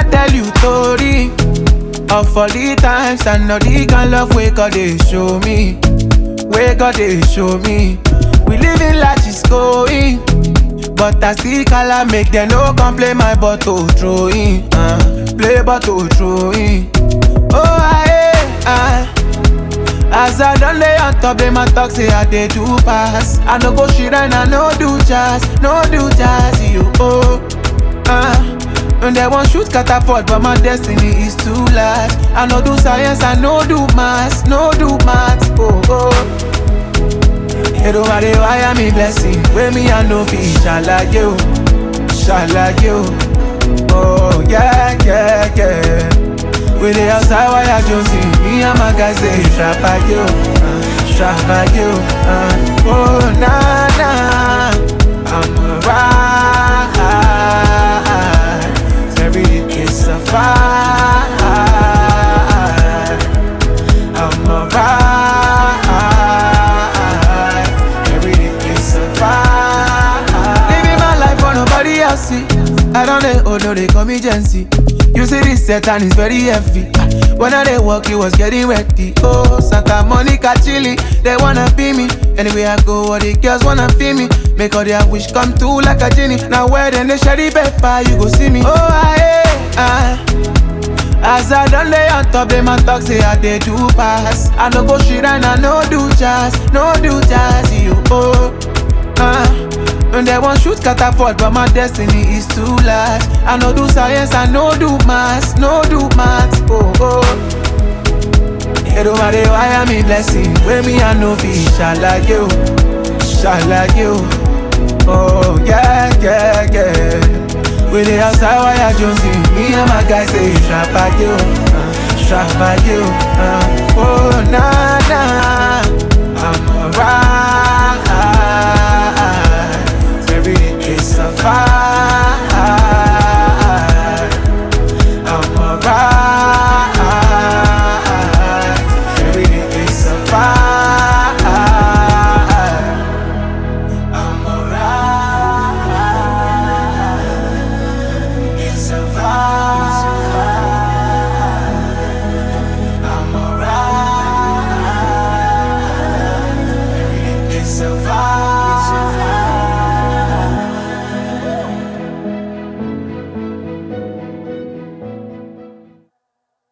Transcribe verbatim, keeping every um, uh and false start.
tell you story of all the times I know the kind love we God they show me, we God they show me. We living like it's going, but I still call make them no complain my bottle throwing, uh, play bottle throwing. Oh I, I, as I done lay on top, they my talk say I they do pass. I no go shit and I no do jazz, no do jazz, you oh, uh. And they want shoot catapult, but my destiny is too large. I no do science, I no do maths, no do maths, oh oh. It don't matter why I'm a blessing. When me I know be shala you, shala you. Oh yeah, yeah, yeah. When they outside why I just see me and my guys say trap at you, uh, trap at you. Uh, oh nah nah, I'm alright. Every day it's a fight. I'm alright. Every day it's a fight. Living my life for nobody else see. I don't know, oh no, they call me Jency. You see this set and it's very heavy. When I they walk, it was getting wetty. Oh, Santa Monica chilly, they wanna be me. Anywhere I go, all the girls wanna feel me. Make all their wish come true like a genie. Now where then they share the paper, you go see me. Oh, I, I, as I done lay on top, they my talk say I they do pass. I no go shit and I no do jazz, no do jazz, you oh, uh. And they want shoot catapult, but my destiny is too large. I no do science, I no do maths, no do maths, oh oh. It don't matter why I'm a blessing. When me I know be shala you, shala you. Oh yeah, yeah, yeah. When they outside why I just see me and my guys say trap at you, uh, trap at you. Uh, oh nah nah, I'm alright.